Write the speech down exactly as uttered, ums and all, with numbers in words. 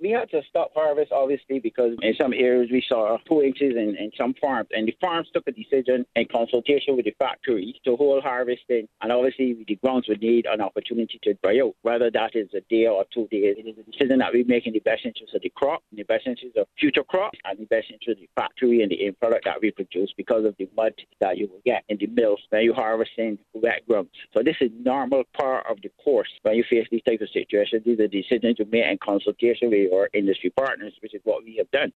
we had to stop harvest, obviously, because in some areas we saw two inches in, in some farms, and the farms took a decision in consultation with the factory to hold harvesting, and obviously the grounds would need an opportunity to dry out, whether that is a day or two days. It is a decision that we make in the best interest of the crop, in the best interest of future crops, and the best interest of the factory and the end product that we produce because of the mud that you will get in the mills when you harvesting wet grounds. So this is normal part of the course when you face these type of situations. These are decisions you make in consultation with your industry partners, which is what we have done.